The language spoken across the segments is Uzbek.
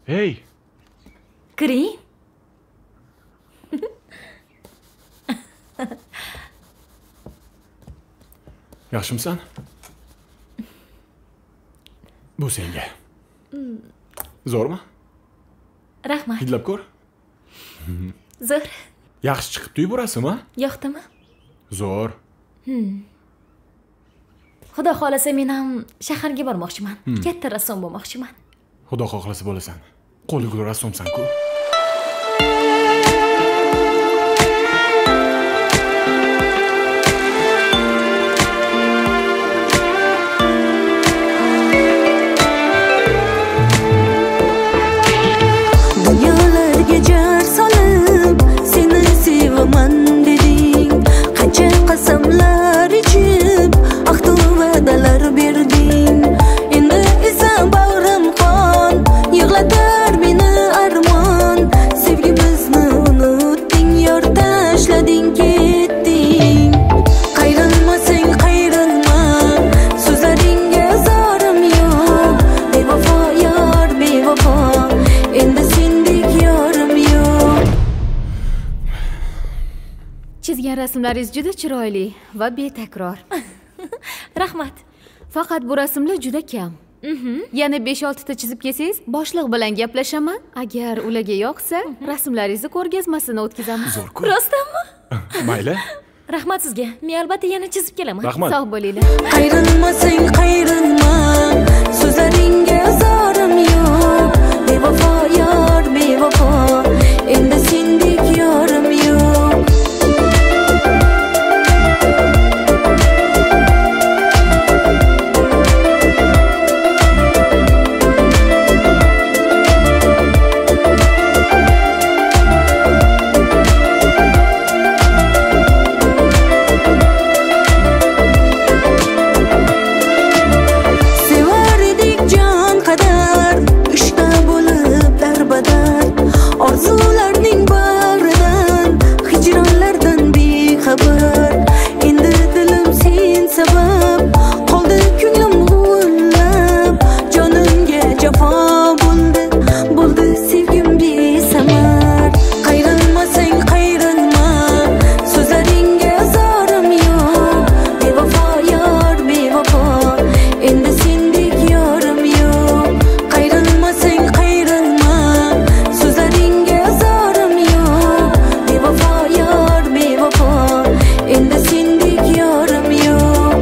Hey, Kiring. yaxshimisan? Bu senga. Zo'rmi? Rahmat. Hidlab ko'r. Zo'r. Yaxshi chiqibdi-yu bu rasm-a? Yoqdimi? Zo'r. Xudo xolasa men ham shaharga bormoqchiman. Katta rassom bo'lmoqchiman. Xudo xohlasa bo'lasan. Qo'li gul rassomsan-ku. Dunyolarga jar solib seni sevaman deding, qancha qasamlar ichib ahdu va'dalar berding. Endi esa bag'rim qon yig'latar meni armon. Sevgimizni unutding, yor tashlading, ketding. Qayrilmasang qayrilma, so'zlaringga zorim yo'q. Bevafo yor bevafo, endi sendek yorim yo'q. Chizgan rasmlaringiz juda chiroyli va betakror. Rahmat. Faqat bu rasmlar juda kam. Yana 5-6 ta chizib kelsangiz, boshliq bilan gaplashaman. Agar ularga yoqsa, rasmlaringizni ko'rgazmasini o'tkazamiz. Zo'r-ku. Rostdanmi? Mayli. Rahmat sizga. Men albatta yana chizib kelaman. Rahmat. Sog' bo'linglar. Qayrilmasang qayrilma, so'zlaringga zorim yo'q. Bevafo yor bevafo, endi sendek yorim yo'q. Sevardik jon qadar, ishqa bo'lib darbadar. Orzularning baridan, hijronlardan bexabar. Endi dilim sen sabab, qoldi ko'nglim g'ullab. Jonimga jafo bo'ldi sevgim besamar. Qayrilmasang qayrilma, so'zlaringga zorim yo'q. Bevafo yor bevafo, endi sendek yorim yo'q. Qayrilmasang qayrilma, so'zlaringga zorim yo'q. Bevafo yor bevafo, endi sendek yorim yo'q.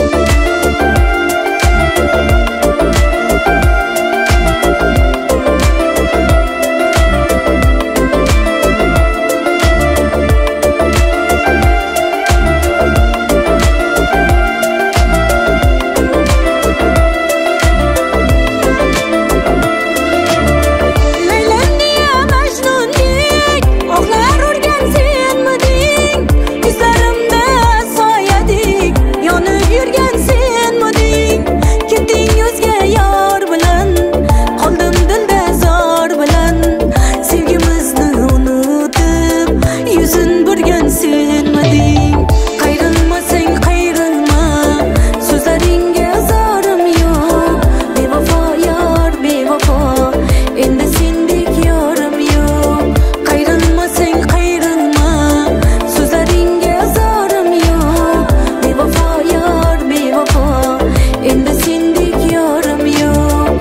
Laylanni ya Majnundek, oqlar urgan senmiding? Yuzlarimda soyadek, yonib yurgan senmiding? Ketding o'zga yor bilan, qoldim dilda zor bilan. Sevgimizni unutib, yuzin burgan senmiding? Qayrilmasang qayrilma, so'zlaringga zorim yo'q. Bevafo yor bevafo, endi sendek yorim yo'q. Qayrilmasang qayrilma, so'zlaringga zorim yo'q. Bevafo yor bevafo, endi sendek yorim yo'q.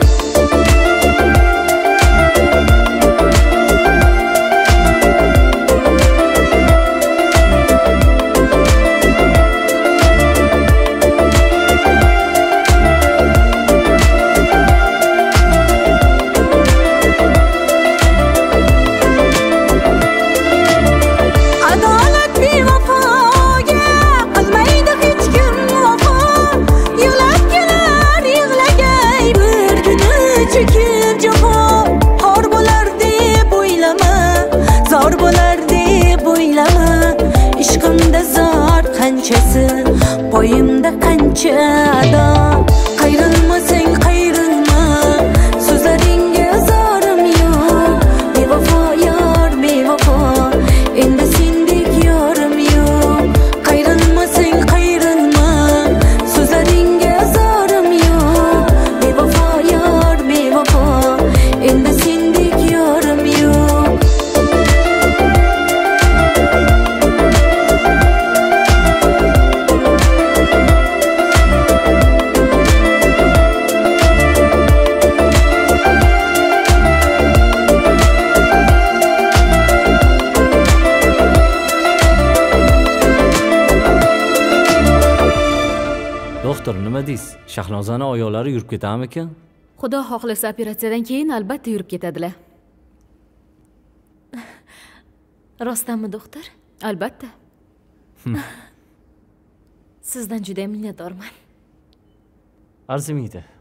Adolat bevafoga qilmaydi hech kim vafo. Yig'lab kelar yig'lagay bir kuni chekib jafo. Xor bo'lar deb o'ylama, zor bo'lar deb o'ylama. Ishqimda zor qanchasi, poyimda qancha ado. Qayrilmasang qayrilma, so'zlaringga zorim yo'q. Bevafo yor bevafo, endi sendek yorim yo'q. Qayrilmasang qayrilma, so'zlaringga zorim yo'q. Bevafo yor bevafo, endi sendek deysiz? Shahnozani oyoqlari yurib ketamikan? Xudo xohlasa operatsiyadan keyin albatta yurib ketadilar. Rostdanmi, doktor? Albatta. Sizdan juda minnatdorman. Arzimaydi.